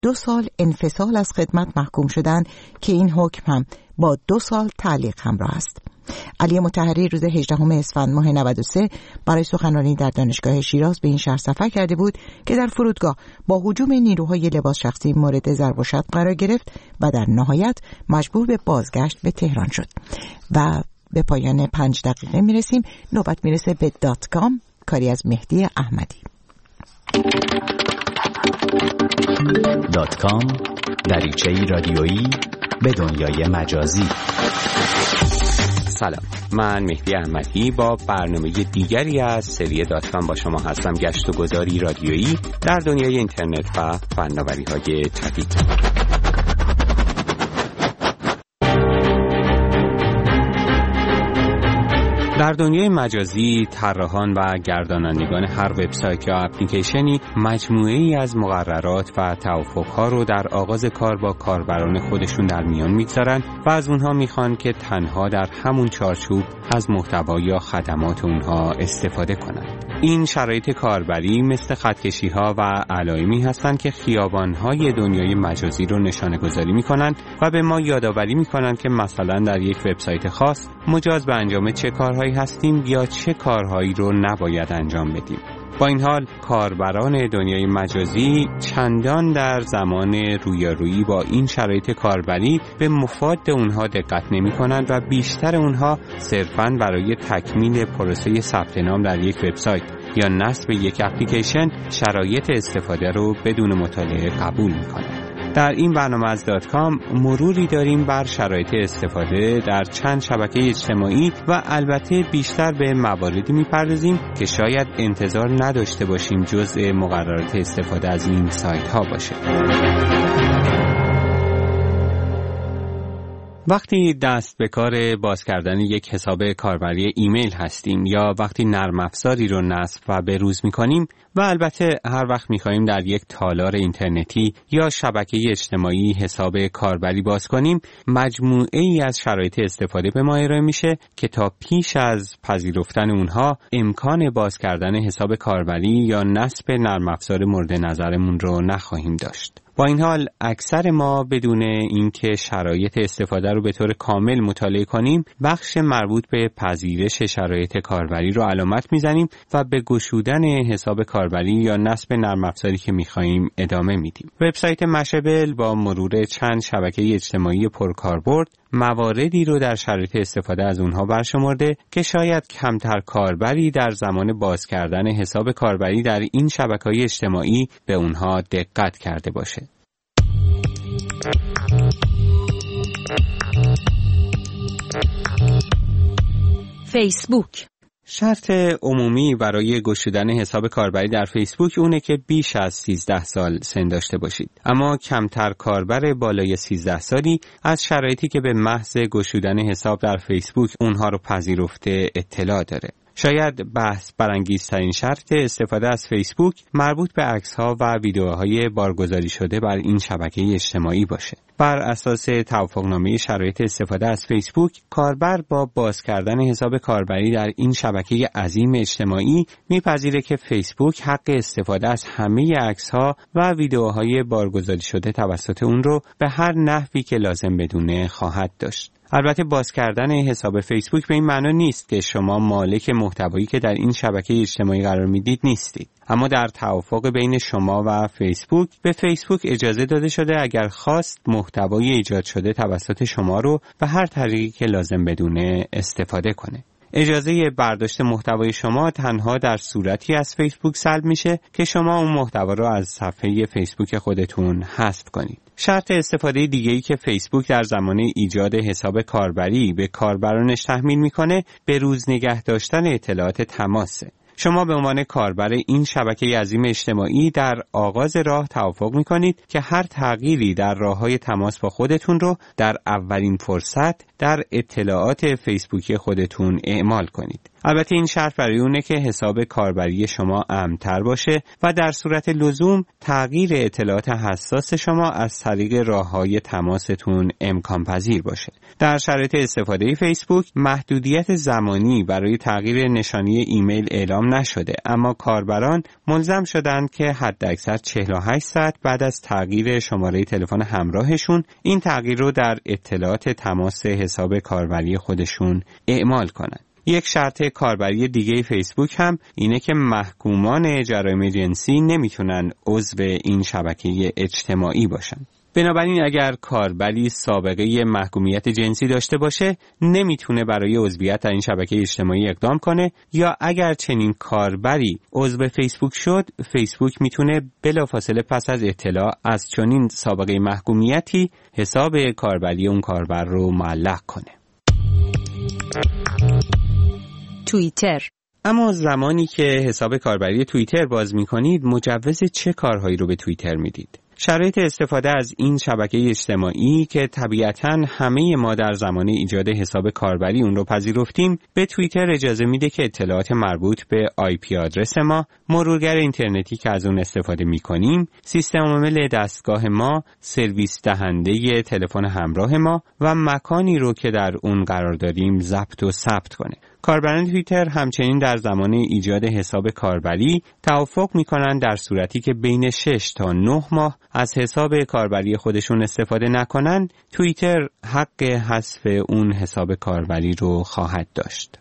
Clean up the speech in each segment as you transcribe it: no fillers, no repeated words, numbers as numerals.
2 سال انفصال از خدمت محکوم شدند که این حکم هم با 2 سال تعلیق همراه است. علی مطهری روز 18 اسفند ماه 93 برای سخنرانی در دانشگاه شیراز به این شهر سفر کرده بود که در فرودگاه با هجوم نیروهای لباس شخصی مورد ضرب و شتم قرار گرفت و در نهایت مجبور به بازگشت به تهران شد. و به پایان 5 دقیقه میرسیم. نوبت میرسه به .com، کاری از مهدی احمدی. .com، دریچه‌ای رادیویی به دنیای مجازی. سلام، من مهدی احمدی با برنامه دیگری از سری .com با شما هستم. گشت و گذاری رادیویی در دنیای اینترنت و فناوری‌های جدید. در دنیای مجازی طراحان و گردانندگان هر وبسایت یا اپلیکیشنی مجموعه‌ای از مقررات و توافق‌ها رو در آغاز کار با کاربران خودشون در میان میگذارن و از اونها میخوان که تنها در همون چارچوب از محتوا یا خدمات اونها استفاده کنند. این شرایط کاربری مثل خطکشی‌ها و علائمی هستند که خیابان‌های دنیای مجازی رو نشانه‌گذاری می‌کنند و به ما یادآوری می‌کنند که مثلا در یک وبسایت خاص مجاز به انجام چه کارهایی هستیم یا چه کارهایی رو نباید انجام بدیم. با این حال کاربران دنیای مجازی چندان در زمان رویارویی با این شرایط کاربری به مفاد اونها دقت نمی کنند و بیشتر اونها صرفاً برای تکمیل پروسه ثبت نام در یک وبسایت یا نصب یک اپلیکیشن شرایط استفاده رو بدون مطالعه قبول می کنند. در این برنامه از .com مروری داریم بر شرایط استفاده در چند شبکه اجتماعی و البته بیشتر به مواردی میپردازیم که شاید انتظار نداشته باشیم جزء مقررات استفاده از این سایت ها باشه. وقتی دست به کار باز کردن یک حساب کاربری ایمیل هستیم یا وقتی نرم افزاری رو نصب و بروز می‌کنیم و البته هر وقت می‌خوایم در یک تالار اینترنتی یا شبکه اجتماعی حساب کاربری باز کنیم، مجموعه‌ای از شرایط استفاده به ما ارائه میشه که تا پیش از پذیرفتن اونها امکان باز کردن حساب کاربری یا نصب نرم افزار مورد نظرمون رو نخواهیم داشت. با این حال اکثر ما بدون اینکه شرایط استفاده رو به طور کامل مطالعه کنیم بخش مربوط به پذیرش شرایط کاربری رو علامت میزنیم و به گشودن حساب کاربری یا نصب نرم افزاری که میخواییم ادامه میدیم. وبسایت مشابل با مرور چند شبکه اجتماعی پرکاربرد مواردی رو در شرایط استفاده از اونها برشمرده که شاید کمتر کاربری در زمان باز کردن حساب کاربری در این شبکه‌های اجتماعی به اونها دقت کرده باشه. فیسبوک. شرط عمومی برای گشودن حساب کاربری در فیسبوک اونه که بیش از 13 سال سن داشته باشید. اما کمتر کاربر بالای 13 سالی از شرایطی که به محض گشودن حساب در فیسبوک اونها رو پذیرفته اطلاع داره. شاید بحث برانگیزترین شرط استفاده از فیسبوک مربوط به عکس‌ها و ویدیوهای بارگذاری شده بر این شبکه اجتماعی باشه. بر اساس توافقنامه شرایط استفاده از فیسبوک، کاربر با باز کردن حساب کاربری در این شبکه عظیم اجتماعی میپذیره که فیسبوک حق استفاده از همه عکس‌ها و ویدیوهای بارگذاری شده توسط اون رو به هر نحوی که لازم بدونه خواهد داشت. البته باز کردن حساب فیسبوک به این معنی نیست که شما مالک محتوایی که در این شبکه اجتماعی قرار میدید نیستید. اما در توافق بین شما و فیسبوک به فیسبوک اجازه داده شده اگر خواست محتوای ایجاد شده توسط شما رو به هر طریقی که لازم بدونه استفاده کنه. اجازه برداشت محتوای شما تنها در صورتی از فیسبوک سلب میشه که شما اون محتوا رو از صفحه فیسبوک خودتون حذف کنید. شرط استفاده دیگه‌ای که فیسبوک در زمان ایجاد حساب کاربری به کاربرانش تحمیل میکنه به روز نگه داشتن اطلاعات تماسه. شما به عنوان کاربر این شبکه عظیم اجتماعی در آغاز راه توافق می‌کنید که هر تغییری در راه‌های تماس با خودتون رو در اولین فرصت در اطلاعات فیسبوکی خودتون اعمال کنید. البته این شرط برای اونه که حساب کاربری شما امن‌تر باشه و در صورت لزوم تغییر اطلاعات حساس شما از طریق راه‌های تماستون امکان پذیر باشه. در شرایط استفاده فیسبوک محدودیت زمانی برای تغییر نشانی ایمیل اعلام نشده، اما کاربران ملزم شدند که حداکثر 48 ساعت بعد از تغییر شماره تلفن همراهشون این تغییر رو در اطلاعات تماس حساب کاربری خودشون اعمال کنند. یک شرط کاربری دیگه فیسبوک هم اینه که محکومان جرایم جنسی نمیتونن عضو این شبکه اجتماعی باشن. بنابراین اگر کاربری سابقه محکومیت جنسی داشته باشه نمیتونه برای عضویت در این شبکه اجتماعی اقدام کنه، یا اگر چنین کاربری عضو فیسبوک شد، فیسبوک میتونه بلافاصله پس از اطلاع از چنین سابقه محکومیتی حساب کاربری اون کاربر رو معلق کنه. توییتر. اما زمانی که حساب کاربری توییتر باز می‌کنید، مجوز چه کارهایی رو به توییتر میدید؟ شرایط استفاده از این شبکه اجتماعی که طبیعتاً همه ما در زمان ایجاد حساب کاربری اون رو پذیرفتیم، به توییتر اجازه میده که اطلاعات مربوط به IP آدرس ما، مرورگر اینترنتی که از اون استفاده میکنیم، سیستم عامل دستگاه ما، سرویس دهنده تلفن همراه ما و مکانی رو که در اون قرار داریم ضبط و ثبت کنه. کاربران توییتر همچنین در زمان ایجاد حساب کاربری توافق میکنن در صورتی که بین 6 تا 9 ماه از حساب کاربری خودشون استفاده نکنن، توییتر حق حذف اون حساب کاربری رو خواهد داشت.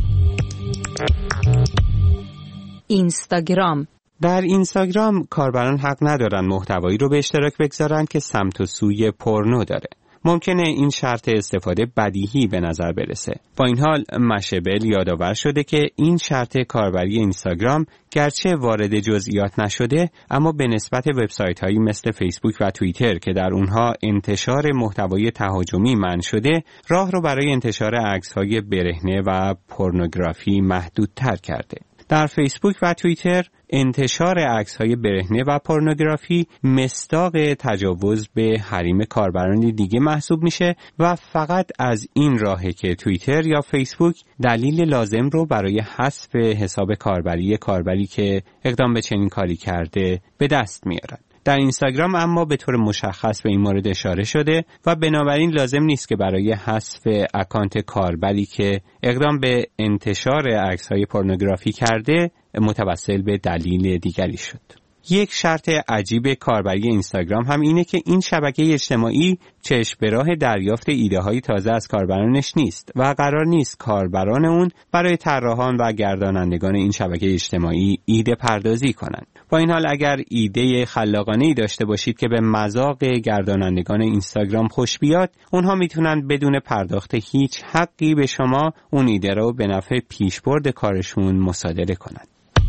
اینستاگرام. در اینستاگرام کاربران حق ندارن محتوایی رو به اشتراک بگذارن که سمت و سوی پورنو داره. ممکنه این شرط استفاده بدیهی به نظر برسه. با این حال مشبل یادآور شده که این شرط کاربری اینستاگرام گرچه وارد جزئیات نشده، اما به نسبت وبسایت‌هایی مثل فیسبوک و توییتر که در اونها انتشار محتوای تهاجمی منع شده، راه رو برای انتشار عکس‌های برهنه و پورنوگرافی محدودتر کرده. در فیسبوک و توییتر انتشار عکس‌های برهنه و پورنوگرافی مصداق تجاوز به حریم کاربران دیگه محسوب میشه و فقط از این راهه که توییتر یا فیسبوک دلیل لازم رو برای حذف حساب کاربری که اقدام به چنین کاری کرده به دست میارن. در اینستاگرام اما به طور مشخص به این مورد اشاره شده و بنابراین لازم نیست که برای حذف اکانت کاربری که اقدام به انتشار عکس‌های پورنوگرافی کرده متوسل به دلیل دیگری شد. یک شرط عجیب کاربری اینستاگرام هم اینه که این شبکه اجتماعی چشم به راه دریافت ایده‌های تازه از کاربرانش نیست و قرار نیست کاربران اون برای طراحان و گردانندگان این شبکه اجتماعی ایده پردازی کنند. با این حال اگر ایده خلاقانه‌ای داشته باشید که به مذاق گردانندگان اینستاگرام خوش بیاد، اونها میتونن بدون پرداخت هیچ حقی به شما اون ایده رو به نفع پیشبرد کارشون مصادره کنند.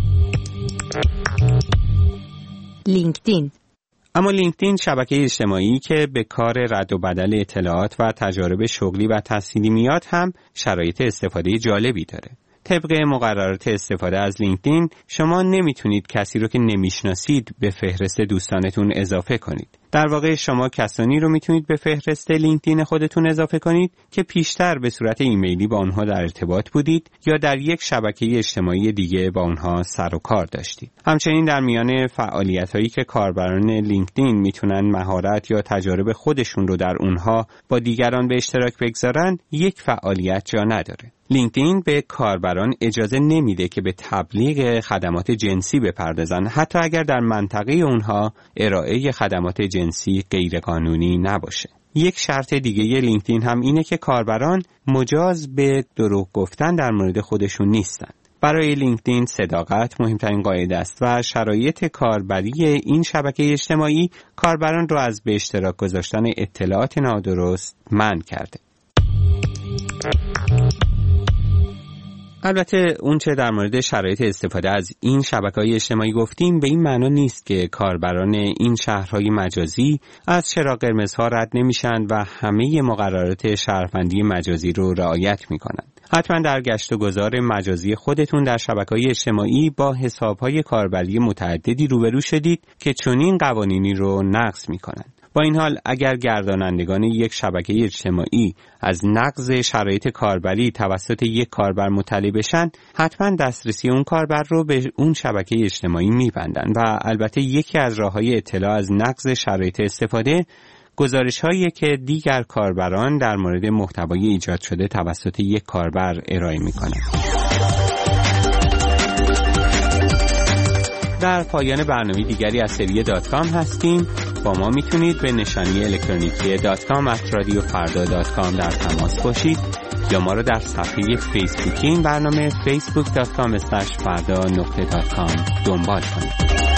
لینکدین. اما لینکدین شبکه اجتماعی که به کار رد و بدل اطلاعات و تجارب شغلی و تحصیلی میاد هم شرایط استفاده جالبی داره. طبق مقررات استفاده از لینکدین شما نمیتونید کسی رو که نمیشناسید به فهرست دوستانتون اضافه کنید. در واقع شما کسانی رو میتونید به فهرست لینکدین خودتون اضافه کنید که پیشتر به صورت ایمیلی با اونها در ارتباط بودید یا در یک شبکه اجتماعی دیگه با اونها سر و کار داشتید. همچنین در میان فعالیت‌هایی که کاربران لینکدین میتونن مهارت یا تجارب خودشون رو در اونها با دیگران به اشتراک بگذارن، یک فعالیت جا نداره. لینکدین به کاربران اجازه نمیده که به تبلیغ خدمات جنسی بپردازن، حتی اگر در منطقه اونها ارائه خدمات جنسی غیرقانونی نباشه. یک شرط دیگه لینکدین هم اینه که کاربران مجاز به دروغ گفتن در مورد خودشون نیستن. برای لینکدین صداقت مهمترین قاعده است و شرایط کاربری این شبکه اجتماعی کاربران رو از به اشتراک گذاشتن اطلاعات نادرست منع کرده. البته اون چه در مورد شرایط استفاده از این شبکه‌های اجتماعی گفتیم به این معنی نیست که کاربران این شهرهای مجازی از چراغ قرمزها رد نمیشن و همه مقررات شهروندی مجازی رو رعایت میکنن. حتما در گشت و گذار مجازی خودتون در شبکه‌های اجتماعی با حساب‌های کاربری متعددی روبرو شدید که چنین قوانینی رو نقض میکنن. با این حال اگر گردانندگان یک شبکه اجتماعی از نقض شرایط کاربری توسط یک کاربر مطلع بشن، حتما دسترسی اون کاربر رو به اون شبکه اجتماعی میبندن و البته یکی از راه‌های اطلاع از نقض شرایط استفاده گزارش‌هایی که دیگر کاربران در مورد محتوای ایجاد شده توسط یک کاربر ارائه می‌کنند. در پایان برنامه دیگری از سری .com هستیم. با ما میتونید به نشانی الکترونیکی .com@radiofarda.com در تماس باشید یا ما رو در صفحه فیسبوکی این برنامه facebook.com/farda.com دنبال کنید.